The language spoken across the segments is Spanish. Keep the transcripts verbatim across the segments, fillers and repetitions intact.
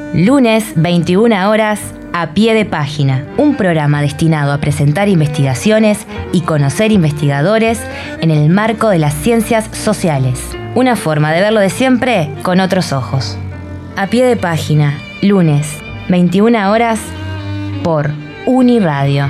Lunes, veintiuna horas, A Pie de Página, un programa destinado a presentar investigaciones y conocer investigadores en el marco de las ciencias sociales. Una forma de verlo de siempre con otros ojos. A Pie de Página, lunes, veintiuna horas, por Uniradio.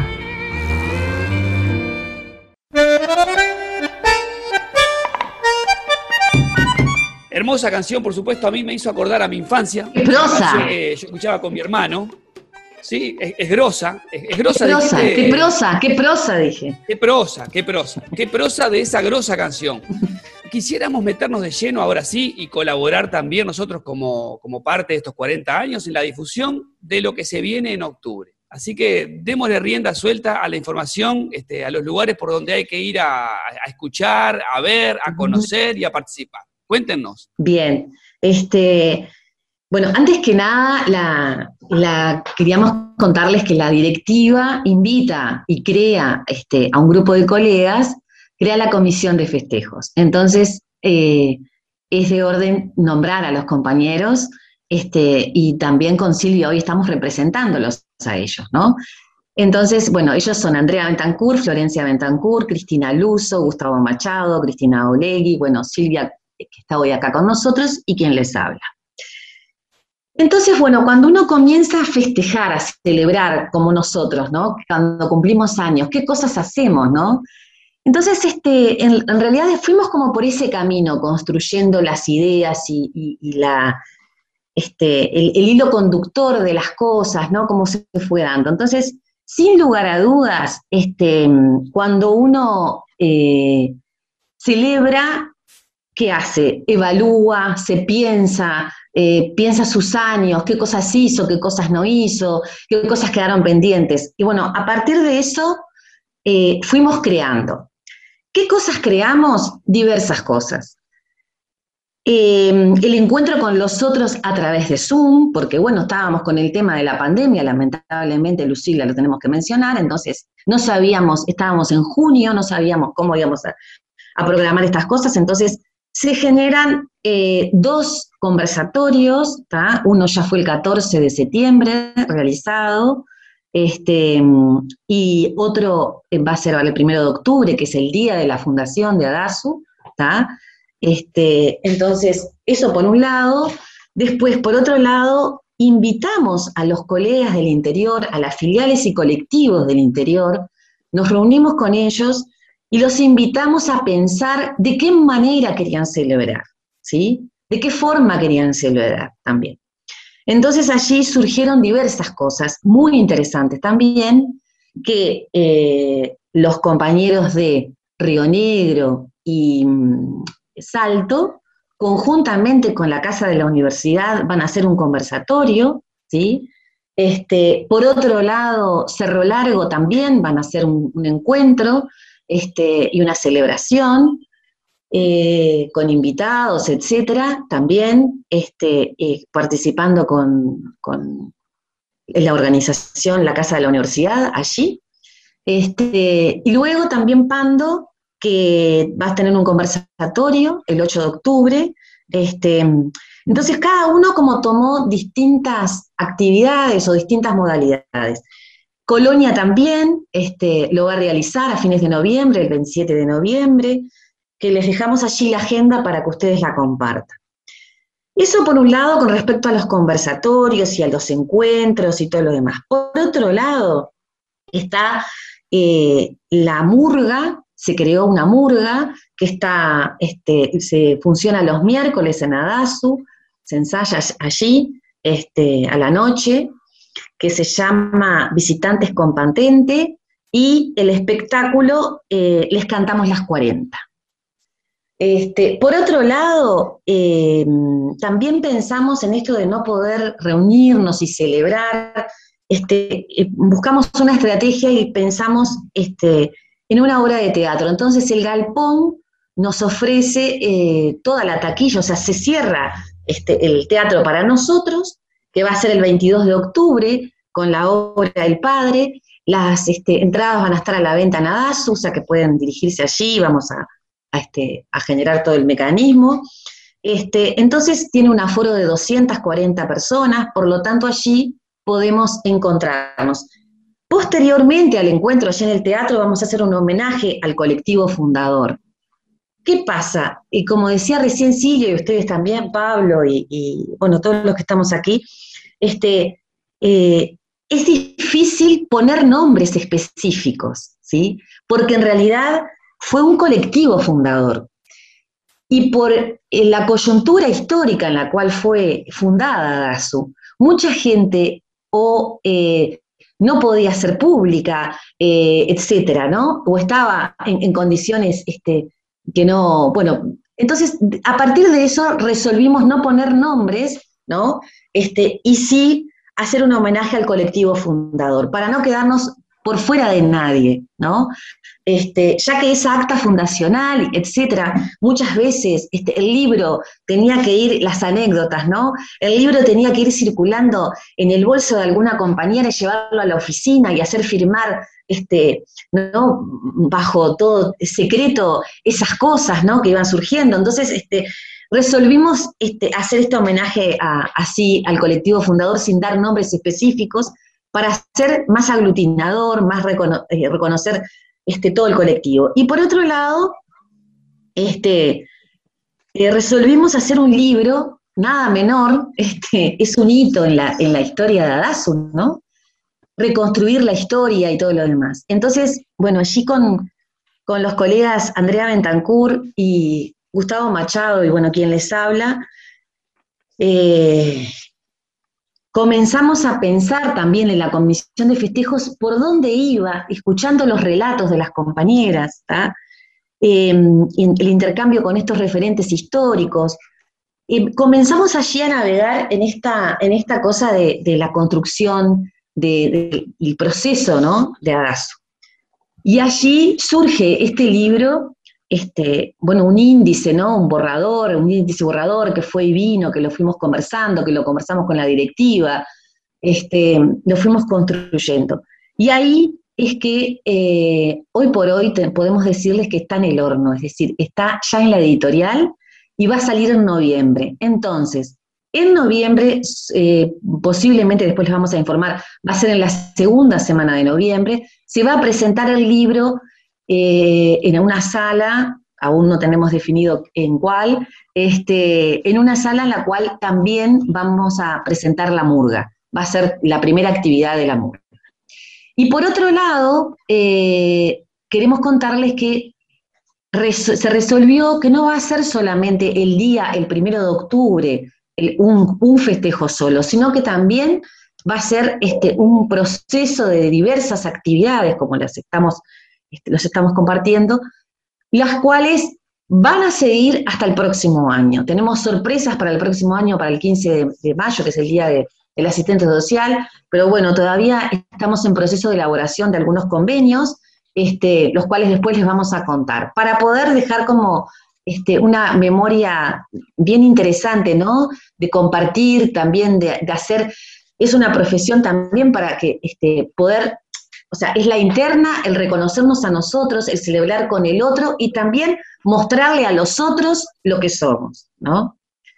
Hermosa canción, por supuesto, a mí me hizo acordar a mi infancia. ¡Qué prosa! Que yo escuchaba con mi hermano. Sí, es, es grosa. Es, es grosa. ¿Qué prosa? Dijiste, ¿Qué prosa? ¿Qué prosa? Dije. Qué prosa, qué prosa. Qué prosa de esa grosa canción. Quisiéramos meternos de lleno ahora sí y colaborar también nosotros como, como parte de estos cuarenta años en la difusión de lo que se viene en octubre. Así que démosle rienda suelta a la información, este, a los lugares por donde hay que ir a, a escuchar, a ver, a conocer y a participar. Cuéntenos. Bien, este, bueno, antes que nada, la, la, queríamos contarles que la directiva invita y crea este, a un grupo de colegas, crea la comisión de festejos. Entonces, eh, es de orden nombrar a los compañeros, este, y también con Silvia hoy estamos representándolos a ellos, ¿no? Entonces, bueno, ellos son Andrea Bentancur, Florencia Bentancur, Cristina Luso, Gustavo Machado, Cristina Olegui, bueno, Silvia, que está hoy acá con nosotros, y quien les habla. Entonces, bueno, cuando uno comienza a festejar, a celebrar como nosotros, ¿no? Cuando cumplimos años, ¿qué cosas hacemos, no? Entonces, este, en, en realidad fuimos como por ese camino, construyendo las ideas y, y, y la, este, el, el hilo conductor de las cosas, ¿no? Cómo se fue dando. Entonces, sin lugar a dudas, este, cuando uno eh, celebra, ¿qué hace? Evalúa, se piensa, eh, piensa sus años, qué cosas hizo, qué cosas no hizo, qué cosas quedaron pendientes. Y bueno, a partir de eso eh, fuimos creando. ¿Qué cosas creamos? Diversas cosas. Eh, el encuentro con los otros a través de Zoom, porque bueno, estábamos con el tema de la pandemia, lamentablemente, Lucila, lo tenemos que mencionar, entonces no sabíamos, estábamos en junio, no sabíamos cómo íbamos a, a programar estas cosas, entonces se generan eh, dos conversatorios, ¿tá? Uno ya fue el catorce de septiembre realizado, este, y otro va a ser el primero de octubre, que es el día de la fundación de ADASU, ¿tá? Este, entonces, eso por un lado. Después, por otro lado, invitamos a los colegas del interior, a las filiales y colectivos del interior, nos reunimos con ellos y los invitamos a pensar de qué manera querían celebrar, ¿sí? De qué forma querían celebrar también. Entonces allí surgieron diversas cosas muy interesantes también, que eh, los compañeros de Río Negro y mm, Salto, conjuntamente con la Casa de la Universidad, van a hacer un conversatorio, ¿sí? Este, por otro lado, Cerro Largo también van a hacer un, un encuentro, Este, y una celebración eh, con invitados, etcétera, también este, eh, participando con, con la organización La Casa de la Universidad, allí. Este, y luego también Pando, que va a tener un conversatorio el ocho de octubre. Este, entonces cada uno como tomó distintas actividades o distintas modalidades. Colonia también este, lo va a realizar a fines de noviembre, el veintisiete de noviembre, que les dejamos allí la agenda para que ustedes la compartan. Eso por un lado con respecto a los conversatorios y a los encuentros y todo lo demás. Por otro lado está eh, la murga, se creó una murga que está, este, se funciona los miércoles en ADASU, se ensaya allí este, a la noche, que se llama Visitantes con Patente, y el espectáculo eh, Les Cantamos las cuarenta. Este, por otro lado, eh, también pensamos en esto de no poder reunirnos y celebrar, este, eh, buscamos una estrategia y pensamos este, en una obra de teatro. Entonces el galpón nos ofrece eh, toda la taquilla, o sea, se cierra este, el teatro para nosotros, que va a ser el veintidós de octubre, con la obra El Padre. Las este, entradas van a estar a la venta en ADASU, o sea que pueden dirigirse allí, vamos a, a, este, a generar todo el mecanismo. Este, entonces tiene un aforo de doscientas cuarenta personas, por lo tanto allí podemos encontrarnos. Posteriormente al encuentro allí en el teatro vamos a hacer un homenaje al colectivo fundador. ¿Qué pasa? Y como decía recién Silvia, y ustedes también, Pablo, y, y bueno, todos los que estamos aquí, este, eh, es difícil poner nombres específicos, ¿sí? Porque en realidad fue un colectivo fundador. Y por la coyuntura histórica en la cual fue fundada DASU, mucha gente o eh, no podía ser pública, eh, etcétera, ¿no? O estaba en, en condiciones este, que no, bueno, entonces a partir de eso resolvimos no poner nombres, ¿no? Este, y sí hacer un homenaje al colectivo fundador, para no quedarnos por fuera de nadie, ¿no? Este, ya que esa acta fundacional, etcétera, muchas veces este, el libro tenía que ir, las anécdotas, ¿no? El libro tenía que ir circulando en el bolso de alguna compañera y llevarlo a la oficina y hacer firmar, este, ¿no? Bajo todo secreto esas cosas, ¿no? Que iban surgiendo. Entonces, este, resolvimos este, hacer este homenaje a, así al colectivo fundador sin dar nombres específicos para ser más aglutinador, más recono eh, reconocer este, todo el colectivo. Y por otro lado, este, eh, resolvimos hacer un libro, nada menor, este, es un hito en la, en la historia de ADASU, ¿no? Reconstruir la historia y todo lo demás. Entonces, bueno, allí con, con los colegas Andrea Bentancur y Gustavo Machado, y bueno, quien les habla, eh, comenzamos a pensar también en la comisión de festejos por dónde iba, escuchando los relatos de las compañeras, eh, el intercambio con estos referentes históricos. Eh, comenzamos allí a navegar en esta, en esta cosa de, de la construcción de, de, del proceso, ¿no? De ADASU. Y allí surge este libro, este, bueno, un índice, ¿no? Un borrador, un índice borrador que fue y vino, que lo fuimos conversando, que lo conversamos con la directiva, este, lo fuimos construyendo. Y ahí es que eh, hoy por hoy te, podemos decirles que está en el horno, es decir, está ya en la editorial y va a salir en noviembre. Entonces, en noviembre, eh, posiblemente después les vamos a informar, va a ser en la segunda semana de noviembre, se va a presentar el libro Eh, en una sala, aún no tenemos definido en cuál, este, en una sala en la cual también vamos a presentar la murga, va a ser la primera actividad de la murga. Y por otro lado, eh, queremos contarles que res se resolvió que no va a ser solamente el día, el primero de octubre, el, un, un festejo solo, sino que también va a ser este, un proceso de diversas actividades, como las estamos Este, los estamos compartiendo, las cuales van a seguir hasta el próximo año. Tenemos sorpresas para el próximo año, para el quince de, de mayo, que es el día de, del asistente social, pero bueno, todavía estamos en proceso de elaboración de algunos convenios, este, los cuales después les vamos a contar, para poder dejar como este, una memoria bien interesante, ¿no? De compartir, también de, de hacer, es una profesión también para que este, poder... O sea, es la interna, el reconocernos a nosotros, el celebrar con el otro y también mostrarle a los otros lo que somos, ¿no?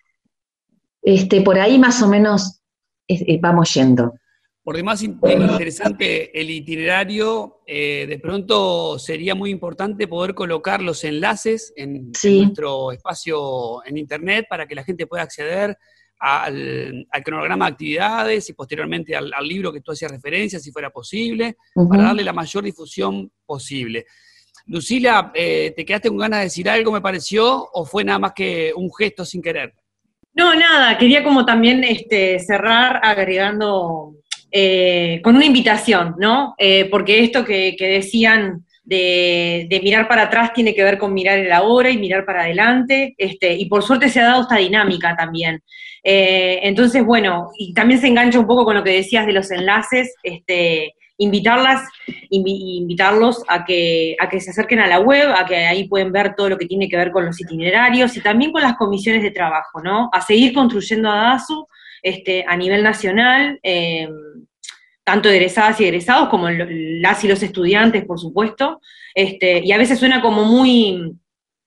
Este, por ahí más o menos eh, vamos yendo. Por demás interesante el itinerario, eh, de pronto sería muy importante poder colocar los enlaces en, sí. en nuestro espacio en internet para que la gente pueda acceder Al, al cronograma de actividades y posteriormente al, al libro que tú hacías referencia, si fuera posible, uh-huh. para darle la mayor difusión posible. Lucila, eh, ¿te quedaste con ganas de decir algo, me pareció, o fue nada más que un gesto sin querer? No, nada, quería como también este, cerrar agregando eh, con una invitación, ¿no? Eh, porque esto que, que decían de, de mirar para atrás tiene que ver con mirar el ahora y mirar para adelante, este, y por suerte se ha dado esta dinámica también. Eh, entonces, bueno, y también se engancha un poco con lo que decías de los enlaces, este, invitarlas, invi invitarlos a que, a que se acerquen a la web, a que ahí pueden ver todo lo que tiene que ver con los itinerarios y también con las comisiones de trabajo, ¿no? A seguir construyendo ADASU este, a nivel nacional, eh, tanto egresadas y egresados como las y los estudiantes, por supuesto, este, y a veces suena como muy...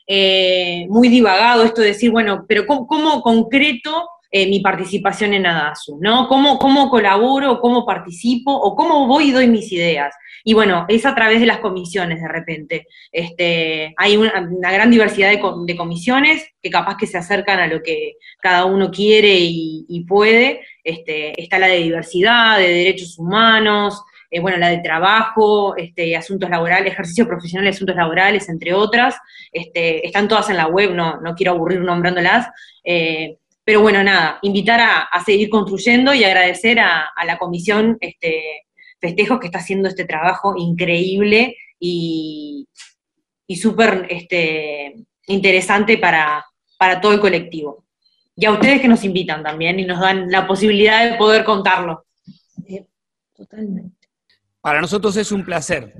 eh, muy divagado esto de decir, bueno, pero ¿cómo, cómo concreto eh, mi participación en ADASU? ¿No? ¿Cómo, cómo colaboro, cómo participo, o cómo voy y doy mis ideas? Y bueno, es a través de las comisiones de repente. Este, hay una, una gran diversidad de, de comisiones que capaz que se acercan a lo que cada uno quiere y, y puede. Este, está la de diversidad, de derechos humanos, eh, bueno, la de trabajo, este, asuntos laborales, ejercicio profesional de asuntos laborales, entre otras. Este, están todas en la web, no, no quiero aburrir nombrándolas. Eh, pero bueno, nada, invitar a, a seguir construyendo y agradecer a, a la comisión este, Festejos, que está haciendo este trabajo increíble y, y súper este, interesante para, para todo el colectivo. Y a ustedes que nos invitan también y nos dan la posibilidad de poder contarlo. Eh, totalmente. Para nosotros es un placer.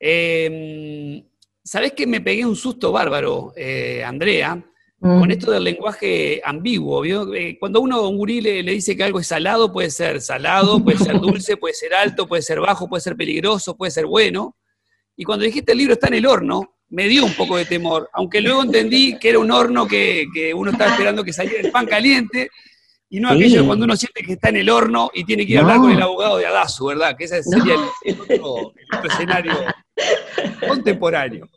Eh, ¿Sabés que me pegué un susto bárbaro, eh, Andrea? Mm. Con esto del lenguaje ambiguo, ¿vio? Eh, cuando uno a un gurí le, le dice que algo es salado, puede ser salado, puede ser dulce, puede ser alto, puede ser bajo, puede ser peligroso, puede ser bueno. Y cuando dijiste el libro está en el horno, me dio un poco de temor, aunque luego entendí que era un horno que, que uno estaba esperando que saliera el pan caliente, y no sí. aquello de cuando uno siente que está en el horno y tiene que ir a hablar no. con el abogado de ADASU, ¿verdad? Que ese sería no. el, el, otro, el otro escenario contemporáneo.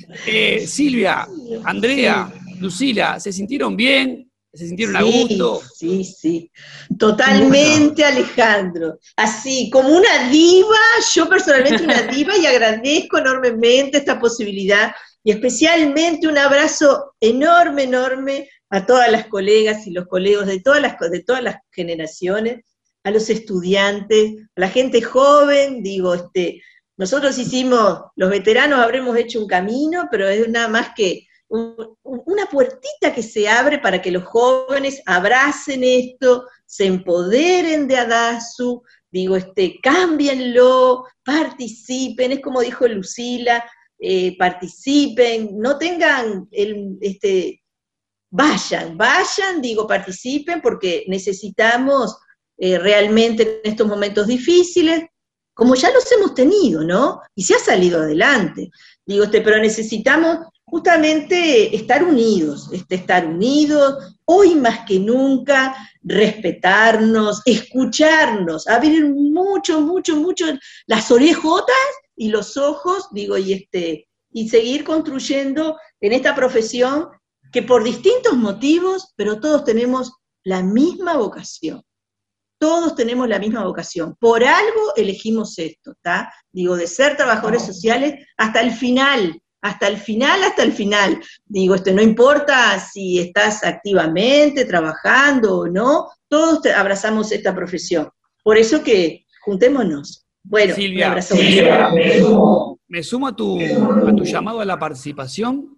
Eh, Silvia, Andrea, Lucila, ¿se sintieron bien? ¿Se sintieron sí, a gusto? Sí, sí, totalmente, Alejandro. Así, como una diva, yo personalmente una diva, y agradezco enormemente esta posibilidad, y especialmente un abrazo enorme, enorme a todas las colegas y los colegas de todas las, de todas las generaciones, a los estudiantes, a la gente joven. Digo, este, nosotros hicimos, los veteranos habremos hecho un camino, pero es nada más que un, una puertita que se abre para que los jóvenes abracen esto, se empoderen de ADASU, digo, este, cámbienlo, participen, es como dijo Lucila, eh, participen, no tengan el, este, vayan, vayan, digo, participen, porque necesitamos eh, realmente en estos momentos difíciles, como ya los hemos tenido, ¿no? Y se ha salido adelante, digo, este, pero necesitamos justamente estar unidos, este, estar unidos, hoy más que nunca, respetarnos, escucharnos, abrir mucho, mucho, mucho las orejotas y los ojos, digo, y este, y seguir construyendo en esta profesión que por distintos motivos, pero todos tenemos la misma vocación. Todos tenemos la misma vocación. Por algo elegimos esto, ¿está? Digo, de ser trabajadores sociales hasta el final, hasta el final, hasta el final. Digo, esto no importa si estás activamente trabajando o no, todos te abrazamos esta profesión. Por eso que juntémonos. Bueno, Silvia, un abrazo. Silvia, me sumo, me sumo a, tu, a tu llamado a la participación,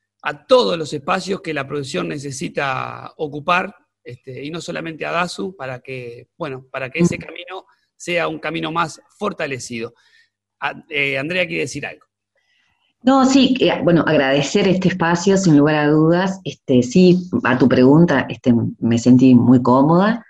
a todos los espacios que la profesión necesita ocupar, este, y no solamente a ADASU, para que, bueno, para que ese camino sea un camino más fortalecido. A, eh, Andrea quiere decir algo. No, sí, eh, bueno, agradecer este espacio, sin lugar a dudas. Este, sí, a tu pregunta, este, me sentí muy cómoda.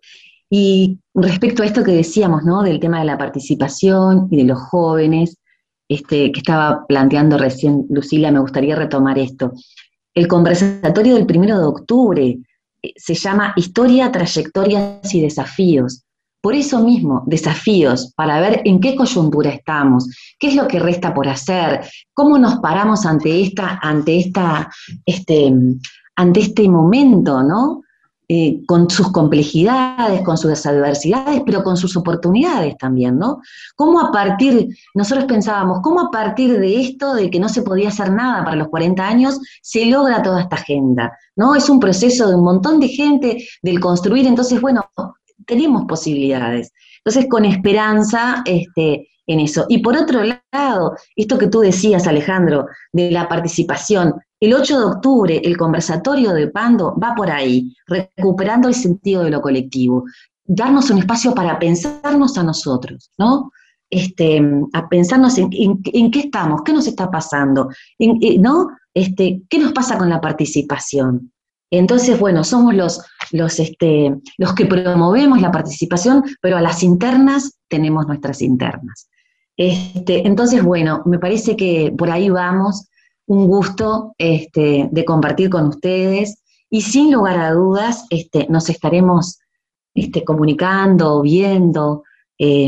Y respecto a esto que decíamos, ¿no?, del tema de la participación y de los jóvenes, este, que estaba planteando recién Lucila, me gustaría retomar esto. El conversatorio del primero de octubre eh, se llama Historia, Trayectorias y Desafíos. Por eso mismo, desafíos, para ver en qué coyuntura estamos, qué es lo que resta por hacer, cómo nos paramos ante esta, ante esta, este, ante este momento, ¿no? Eh, con sus complejidades, con sus adversidades, pero con sus oportunidades también, ¿no? Cómo a partir, nosotros pensábamos, cómo a partir de esto, de que no se podía hacer nada para los cuarenta años, se logra toda esta agenda, ¿no? Es un proceso de un montón de gente, del construir, entonces, bueno, tenemos posibilidades. Entonces, con esperanza este, en eso. Y por otro lado, esto que tú decías, Alejandro, de la participación, el ocho de octubre, el conversatorio de Pando va por ahí, recuperando el sentido de lo colectivo, darnos un espacio para pensarnos a nosotros, ¿no? Este, a pensarnos en, en, en qué estamos, qué nos está pasando, en, ¿no? Este, qué nos pasa con la participación. Entonces, bueno, somos los, los, este, los que promovemos la participación, pero a las internas tenemos nuestras internas. Este, entonces, bueno, me parece que por ahí vamos, un gusto este, de compartir con ustedes y sin lugar a dudas este, nos estaremos este, comunicando, viendo eh,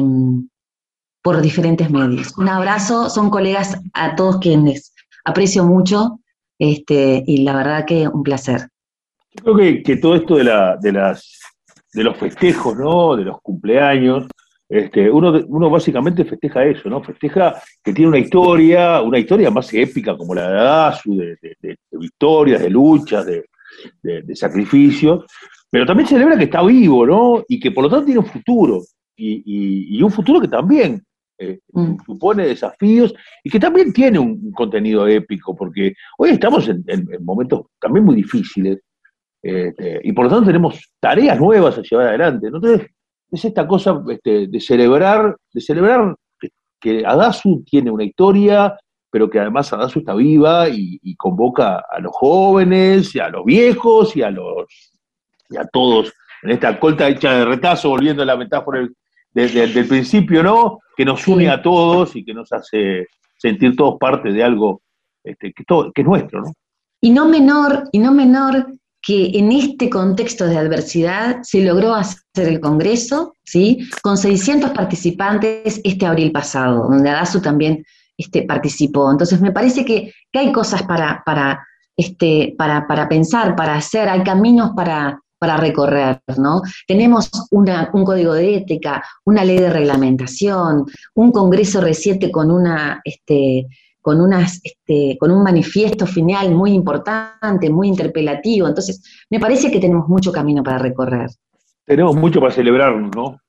por diferentes medios. Un abrazo, son colegas a todos quienes aprecio mucho este, y la verdad que un placer. Yo creo que, que todo esto de, la, de, las, de los festejos, ¿no? De los cumpleaños, este, uno, uno básicamente festeja eso, ¿no? Festeja que tiene una historia, una historia más épica como la de Adasu, de, de, de, de victorias, de luchas, de, de, de sacrificios, pero también celebra que está vivo, ¿no? Y que por lo tanto tiene un futuro, y, y, y un futuro que también eh, mm. supone desafíos, y que también tiene un, un contenido épico, porque hoy estamos en, en, en momentos también muy difíciles, Este, y por lo tanto tenemos tareas nuevas a llevar adelante, ¿no? Entonces, es esta cosa este, de celebrar, de celebrar que, que Adasu tiene una historia, pero que además Adasu está viva y, y convoca a los jóvenes, y a los viejos, y a los y a todos, en esta colta hecha de retazo, volviendo a la metáfora del, del, del principio, ¿no? Que nos une a todos y que nos hace sentir todos parte de algo este, que, todo, que es nuestro, ¿no? Y no menor, y no menor que en este contexto de adversidad se logró hacer el Congreso, ¿sí? Con seiscientos participantes este abril pasado, donde Adasu también este, participó. Entonces me parece que, que hay cosas para, para, este, para, para pensar, para hacer, hay caminos para, para recorrer, ¿no? Tenemos una, un código de ética, una ley de reglamentación, un Congreso reciente con una... Este, Con, unas, este, con un manifiesto final muy importante, muy interpelativo. Entonces, me parece que tenemos mucho camino para recorrer. Tenemos mucho para celebrarnos, ¿no?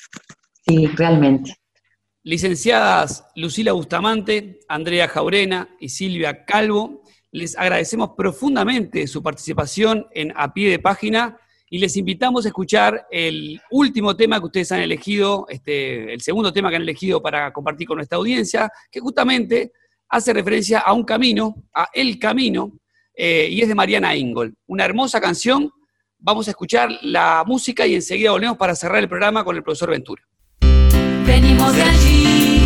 Sí, realmente. Licenciadas Lucila Bustamante, Andrea Jaurena y Silvia Calvo, les agradecemos profundamente su participación en A Pie de Página y les invitamos a escuchar el último tema que ustedes han elegido, este, el segundo tema que han elegido para compartir con nuestra audiencia, que justamente hace referencia a un camino, a El Camino, eh, y es de Mariana Ingold. Una hermosa canción. Vamos a escuchar la música y enseguida volvemos para cerrar el programa con el profesor Ventura. Venimos de allí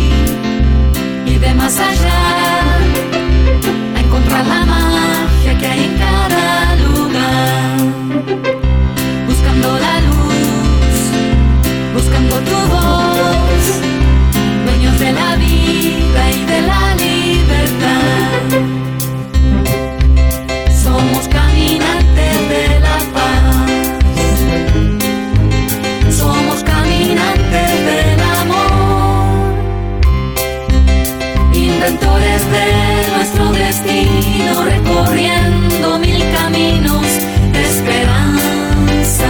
y de más allá a encontrar la magia que hay en cada lugar, buscando la luz, buscando tu voz, dueños de la vida y de la somos caminantes de la paz, somos caminantes del amor, inventores de nuestro destino, recorriendo mil caminos de esperanza.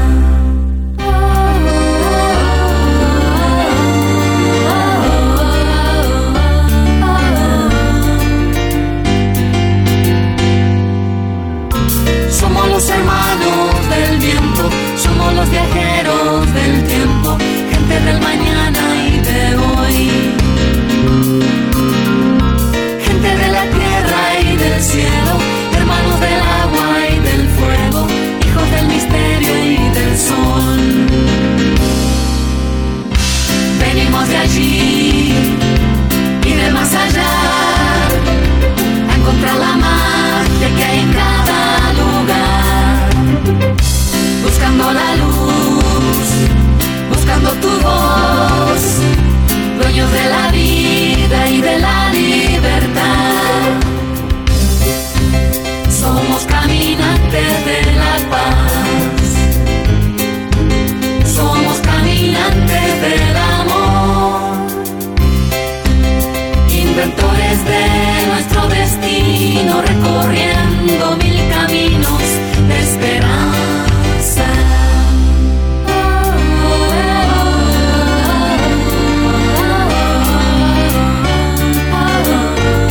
Hermanos del viento, somos los viajeros del tiempo, gente del mañana y de hoy, gente de la tierra y del cielo, hermanos del agua y del fuego, hijos del misterio y del sol. Venimos de allí y de más allá a encontrar la magia que hay en cada lugar, buscando la luz, buscando tu voz, dueños de la vida y de la libertad. Somos caminantes de la paz, somos caminantes del amor, inventores de nuestro destino, recorriendo mil caminos de esperanza.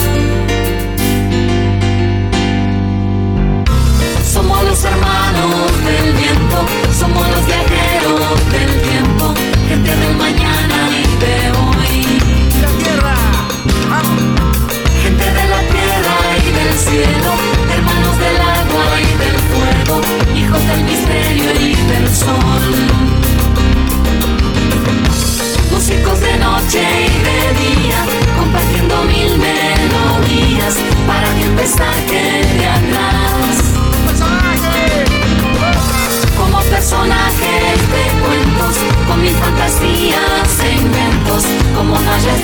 Somos los hermanos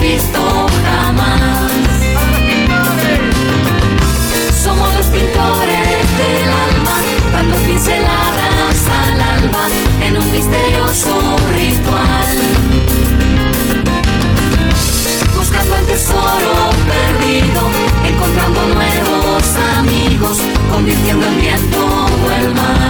visto jamás. Somos los pintores del alma, dando pinceladas al alba en un misterioso ritual. Buscando el tesoro perdido, encontrando nuevos amigos, convirtiendo el bien todo el mal.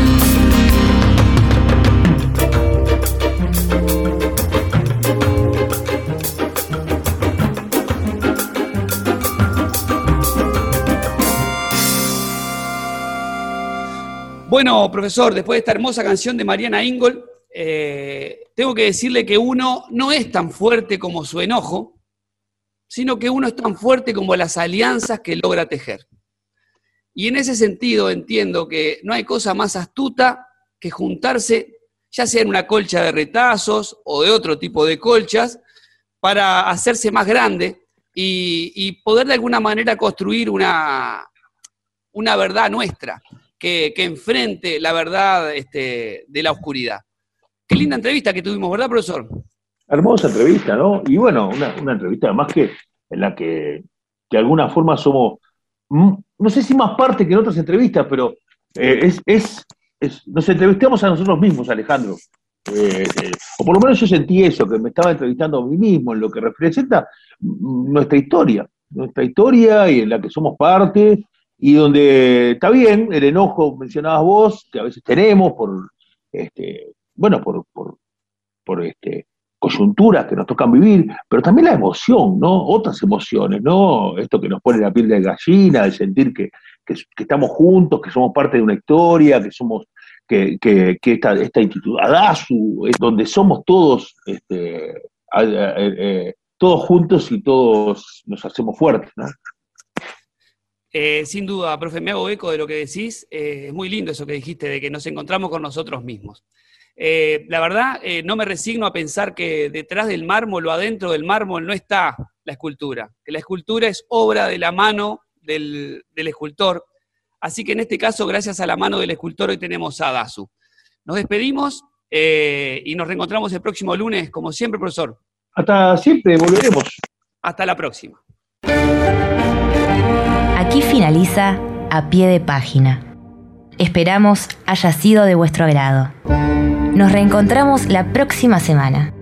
Bueno, profesor, después de esta hermosa canción de Mariana Ingold, eh, tengo que decirle que uno no es tan fuerte como su enojo, sino que uno es tan fuerte como las alianzas que logra tejer. Y en ese sentido entiendo que no hay cosa más astuta que juntarse, ya sea en una colcha de retazos o de otro tipo de colchas, para hacerse más grande y, y poder de alguna manera construir una, una verdad nuestra, que, que enfrente la verdad este, de la oscuridad. Qué linda entrevista que tuvimos, ¿verdad, profesor? Hermosa entrevista, ¿no? Y bueno, una, una entrevista además que en la que de alguna forma somos, no sé si más parte que en otras entrevistas, pero eh, es, es, es, nos entrevistamos a nosotros mismos, Alejandro. Eh, eh, o por lo menos yo sentí eso, que me estaba entrevistando a mí mismo, en lo que representa nuestra historia, nuestra historia y en la que somos parte, y donde está bien, el enojo, mencionabas vos, que a veces tenemos por, este, bueno, por, por, por este, coyunturas que nos tocan vivir, pero también la emoción, ¿no? Otras emociones, ¿no? Esto que nos pone la piel de gallina, de sentir que, que, que estamos juntos, que somos parte de una historia, que somos, que, que, que esta, esta institución, Adasu, es donde somos todos, este, a, a, a, a, todos juntos y todos nos hacemos fuertes, ¿no? Eh, sin duda, profe, me hago eco de lo que decís. Eh, es muy lindo eso que dijiste, de que nos encontramos con nosotros mismos. Eh, la verdad, eh, no me resigno a pensar que detrás del mármol o adentro del mármol no está la escultura, que la escultura es obra de la mano del, del escultor. Así que en este caso, gracias a la mano del escultor, hoy tenemos a Adasu. Nos despedimos eh, y nos reencontramos el próximo lunes, como siempre, profesor. Hasta siempre, volveremos. Hasta la próxima. Aquí finaliza A Pie de Página. Esperamos haya sido de vuestro agrado. Nos reencontramos la próxima semana.